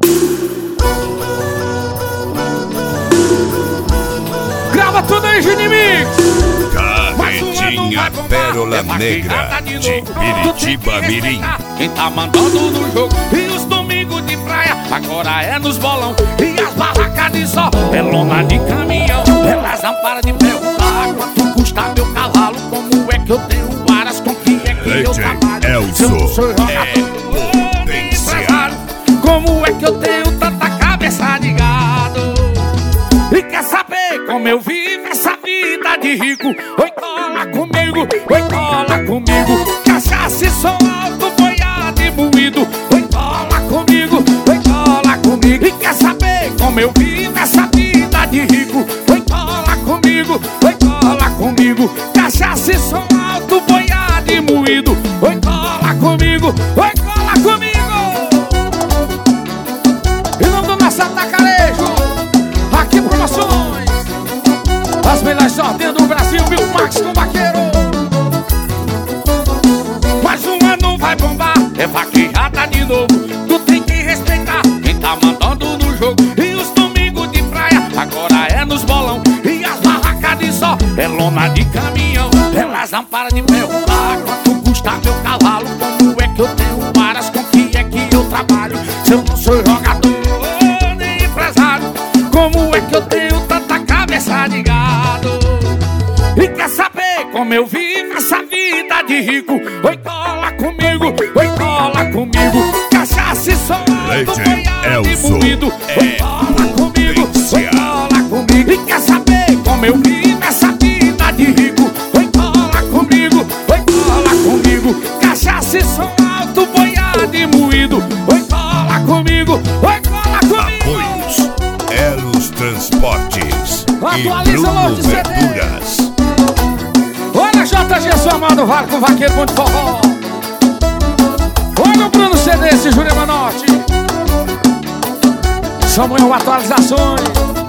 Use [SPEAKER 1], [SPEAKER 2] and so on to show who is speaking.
[SPEAKER 1] Grava tudo aí, Ginimix.
[SPEAKER 2] Carretinha Pérola Negra de Piritiba Mirim.
[SPEAKER 3] Quem tá mandando no jogo e os domingos de praia agora é nos bolão e as barracas de sol. É lona de caminhão, elas não param de perguntar quanto custa meu cavalo, como é que eu tenho varas, com que é que eu trabalho. Se eu não sou jogador, nem empresário, como é que eu tenho tanta cabeça de gado? E quer saber como eu vivo essa vida de rico? Oi, cola comigo, oi, cola comigo. Cachaça e som alto, boiado e moído. Oi, cola comigo, oi, cola comigo. E quer saber como eu vivo essa vida de rico? Oi, cola comigo, oi, cola comigo. Cachaça e som alto, boiado e moído. Oi, cola comigo, oi, cola comigo. Em nome do nosso atacarejo, aqui promoções, as melhores ordens do Brasil, viu, Max com Vaqueiro. Mais um ano vai bombar, é vaqueada de novo. Tu tem que respeitar quem tá mandando no jogo. E os domingos de praia agora é nos bolão e as barracas de sol é lona de caminhão. Elas não param de perguntar quanto custa meu cavalo, como é que eu tenho varas, com que é que eu trabalho. Se eu não sou jogador nem empresário, como é que eu tenho tanta cabeça de gado? E quer saber como eu vivo essa vida de rico? Oi, cola comigo, oi, cola comigo. Cachaça e som alto, boiado e moído. Oi, cola comigo, oi, cola comigo. E quer saber como eu vivo essa vida de rico? Oi, cola comigo, oi, cola comigo. Cachaça e som alto, boiado e moído. Oi, cola comigo, oi, cola comigo.
[SPEAKER 2] Apoios Elos Transportes e
[SPEAKER 1] Atualiza
[SPEAKER 2] Bruno
[SPEAKER 1] logo de CD.
[SPEAKER 2] Verduras.
[SPEAKER 1] Olha JG, sua mão do Vale com Vaqueiro, bom de forró. Olha o Bruno CD, esse Jurema Norte. Samuel Atualizações.